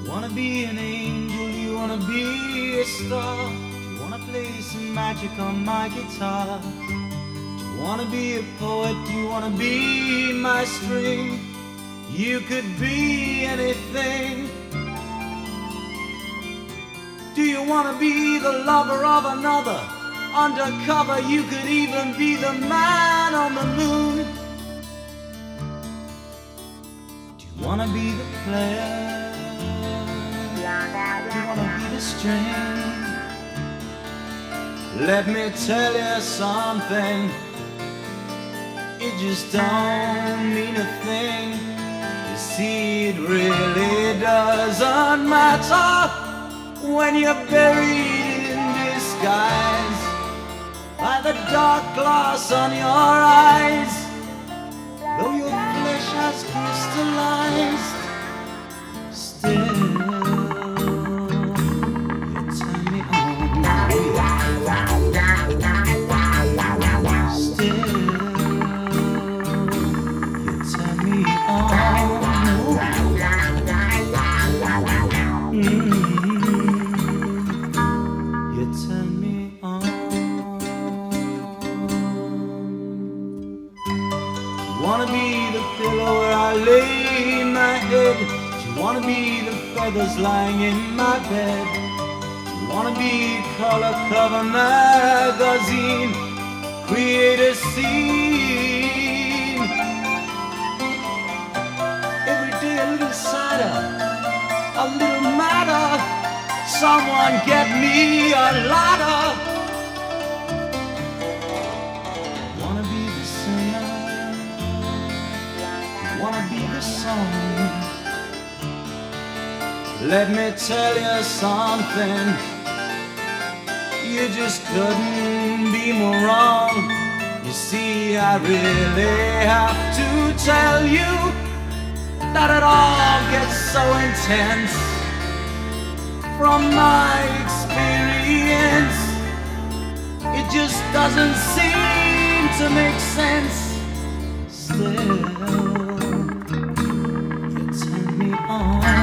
Wanna be an angel, you wanna be a star. You wanna play some magic on my guitar. You wanna be a poet, you wanna be my string. You could be anything. Do you wanna be the lover of another? Undercover, you could even be the man on the moon. Do you wanna be the player? Do you wanna be the string? Let me tell you something, it just don't mean a thing. You see, it really doesn't matter when you're buried in disguise by the dark glass on your eyes. Though your flesh has crystallized, still you turn me on. Still you turn me on. You turn me on. Wanna be the pillow where I lay my head? Do you wanna be the feathers lying in my bed? Do you wanna be a color cover magazine? Create a scene. Every day a little cider, a little matter. Someone get me a ladder. Wanna be the singer, wanna be the song. Let me tell you something, you just couldn't be more wrong. You see, I really have to tell you that it all gets so intense. From my experience, it just doesn't seem to make sense. Still, you turn me on.